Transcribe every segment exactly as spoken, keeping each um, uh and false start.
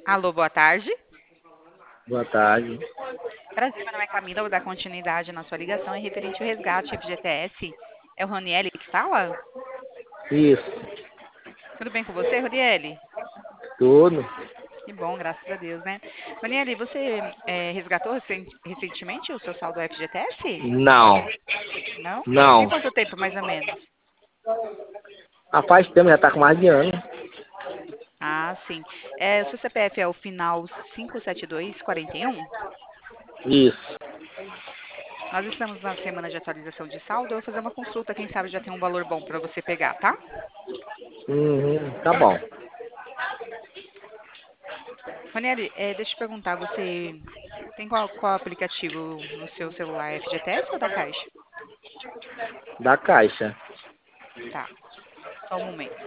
Alô, boa tarde. Boa tarde. Prazer, meu nome é Camila, vou dar continuidade na sua ligação é referente ao resgate F G T S. É o Ronieli que fala? Isso, Tudo bem com você, Ronieli? tudo? Que bom, graças a Deus, né? Ronieli, você é, resgatou recen- recentemente o seu saldo F G T S? Não, Não? Tem não. quanto tempo, mais ou menos? Ah, faz tempo, já tá com mais de ano. Ah, sim. É, o seu C P F é o final cinco sete dois quatro um? Isso. Nós estamos na semana de atualização de saldo. Eu vou fazer uma consulta, quem sabe já tem um valor bom para você pegar, tá? Uhum, tá bom. Ronieli, eh, deixa eu te perguntar, você tem qual, qual aplicativo no seu celular? F G T S ou da Caixa? Da Caixa. Tá, só um momento.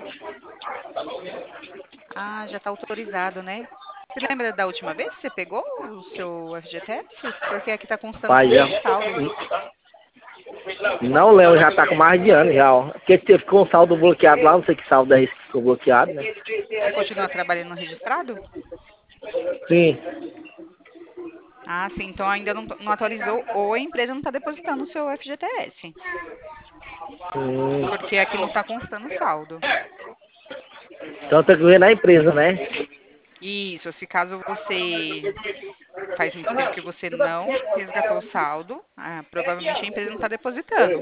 Ah, já está autorizado, né? Você lembra da última vez que você pegou o seu F G T S? Porque aqui está constando Pai, com já. zero saldo. Não, Léo, já tá com mais de ano já, ó. Porque teve com o saldo bloqueado lá, não sei que saldo é esse que ficou bloqueado, né? Você continua trabalhando no registrado? Sim. Ah, sim, então ainda não, não atualizou ou a empresa não está depositando o seu F G T S. Hum. Porque aqui não está constando saldo. Então tem que ver na empresa, né? Isso, se caso você faz muito tempo que você não resgatou o saldo, ah, provavelmente a empresa não está depositando.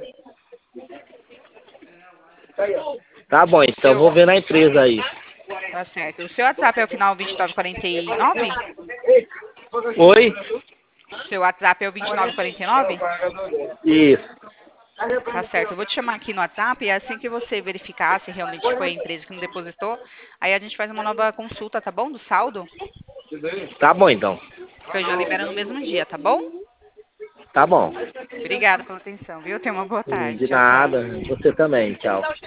Tá bom, O então seu, vou ver na empresa aí. tá certo. O seu WhatsApp é o final vinte e nove quarenta e nove? Oi? Seu WhatsApp é o vinte e nove quarenta e nove? Isso. Tá certo. Eu vou te chamar aqui no WhatsApp e assim que você verificar se realmente foi a empresa que não depositou, aí a gente faz uma nova consulta, tá bom? Do saldo, Tá bom, então. que eu já libero no mesmo dia, tá bom? Tá bom. Obrigada pela atenção, viu? Tenha uma boa Hum, tarde. De Tchau, tchau. nada. Você também. Tchau.